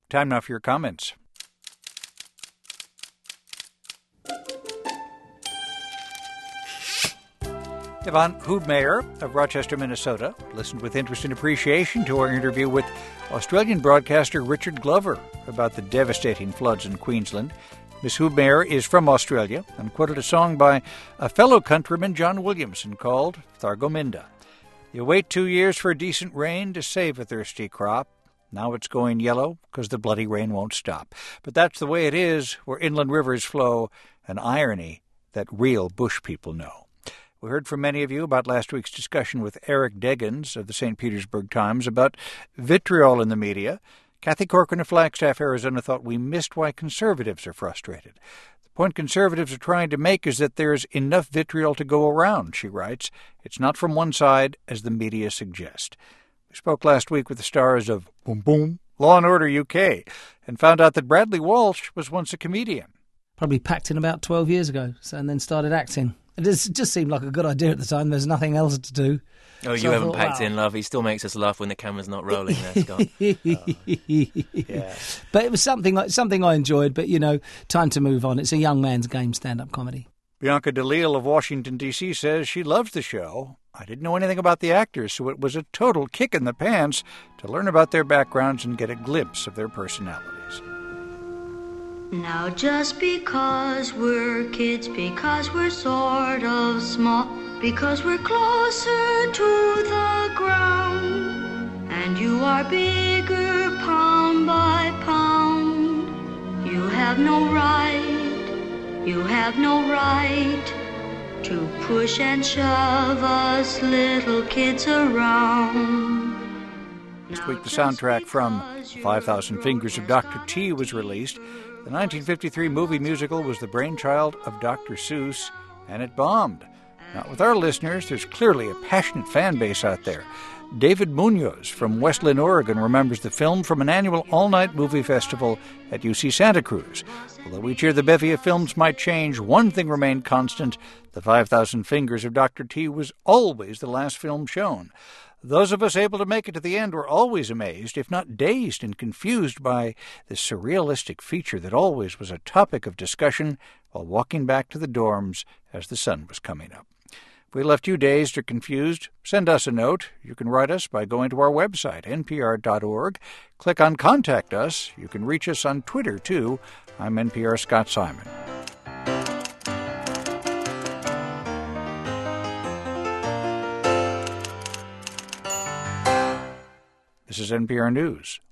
Time now for your comments. Yvonne Hubmeier of Rochester, Minnesota, listened with interest and appreciation to our interview with Australian broadcaster Richard Glover about the devastating floods in Queensland. Miss Hubmeier is from Australia and quoted a song by a fellow countryman, John Williamson, called Thargomindah. You wait 2 years for decent rain to save a thirsty crop. Now it's going yellow because the bloody rain won't stop. But that's the way it is where inland rivers flow, an irony that real bush people know. We heard from many of you about last week's discussion with Eric Deggans of the St. Petersburg Times about vitriol in the media. Kathy Corcoran of Flagstaff, Arizona, thought we missed why conservatives are frustrated. The point conservatives are trying to make is that there's enough vitriol to go around, she writes. It's not from one side, as the media suggest. We spoke last week with the stars of Boom Boom, Law and Order UK, and found out that Bradley Walsh was once a comedian. Probably packed in about 12 years ago, and then started acting. It just seemed like a good idea at the time. There's nothing else to do. Oh, so you haven't packed in, love. He still makes us laugh when the camera's not rolling there, Scott. Yeah. But it was something I enjoyed, but, time to move on. It's a young man's game, stand-up comedy. Bianca DeLille of Washington, D.C. says she loves the show. I didn't know anything about the actors, so it was a total kick in the pants to learn about their backgrounds and get a glimpse of their personalities. Now just because we're kids, because we're sort of small, because we're closer to the ground, and you are bigger pound by pound, you have no right to push and shove us little kids around. This week the soundtrack from 5,000 Fingers of Dr. T was released. The 1953 movie musical was the brainchild of Dr. Seuss, and it bombed. Now, with our listeners, there's clearly a passionate fan base out there. David Munoz from West Linn, Oregon, remembers the film from an annual all-night movie festival at UC Santa Cruz. Although each year the bevy of films might change, one thing remained constant. The 5,000 Fingers of Dr. T was always the last film shown. Those of us able to make it to the end were always amazed, if not dazed and confused by the surrealistic feature that always was a topic of discussion while walking back to the dorms as the sun was coming up. If we left you dazed or confused, send us a note. You can write us by going to our website, npr.org. Click on Contact Us. You can reach us on Twitter, too. I'm NPR Scott Simon. This is NPR News.